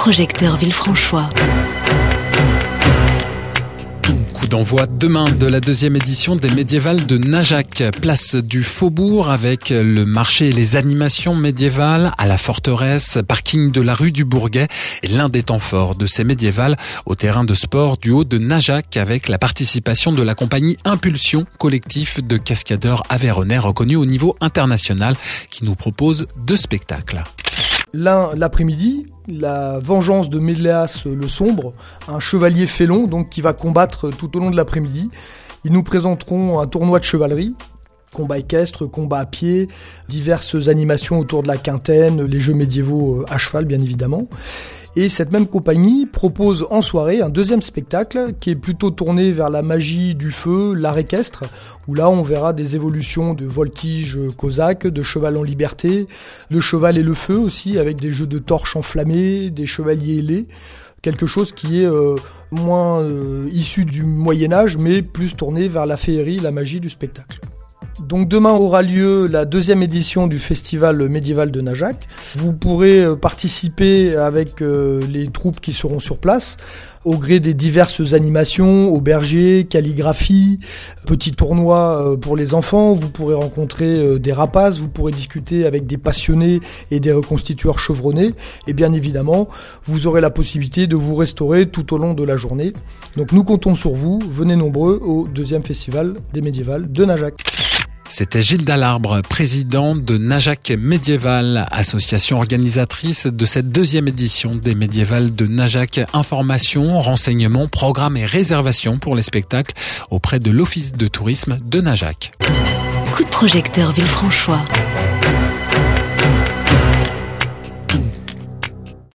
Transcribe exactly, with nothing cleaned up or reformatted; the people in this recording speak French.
projecteur Villefranchois. Coup d'envoi demain de la deuxième édition des médiévales de Najac. Place du Faubourg avec le marché et les animations médiévales à la forteresse, parking de la rue du Bourguet et l'un des temps forts de ces médiévales au terrain de sport du haut de Najac avec la participation de la compagnie Impulsion, collectif de cascadeurs aveyronnais reconnu au niveau international qui nous propose deux spectacles. L'un, l'après-midi, la vengeance de Méléas le Sombre, un chevalier félon donc qui va combattre tout au long de l'après-midi. Ils nous présenteront un tournoi de chevalerie, combat équestre, combat à pied, diverses animations autour de la quintaine, les jeux médiévaux à cheval bien évidemment. Et cette même compagnie propose en soirée un deuxième spectacle qui est plutôt tourné vers la magie du feu, l'art équestre, où là on verra des évolutions de voltige cosaque, de cheval en liberté, le cheval et le feu aussi, avec des jeux de torches enflammées, des chevaliers ailés, quelque chose qui est euh, moins euh, issu du Moyen-Âge, mais plus tourné vers la féerie, la magie du spectacle. Donc demain aura lieu la deuxième édition du festival médiéval de Najac. Vous pourrez participer avec les troupes qui seront sur place au gré des diverses animations, aubergers, calligraphie, petits tournois pour les enfants. Vous pourrez rencontrer des rapaces, vous pourrez discuter avec des passionnés et des reconstitueurs chevronnés. Et bien évidemment, vous aurez la possibilité de vous restaurer tout au long de la journée. Donc nous comptons sur vous, venez nombreux au deuxième festival des médiévales de Najac. C'était Gilles Dalarbre, président de Najac Médiéval, association organisatrice de cette deuxième édition des médiévales de Najac. Informations, renseignements, programmes et réservations pour les spectacles auprès de l'Office de tourisme de Najac. Coup de projecteur Villefranchois.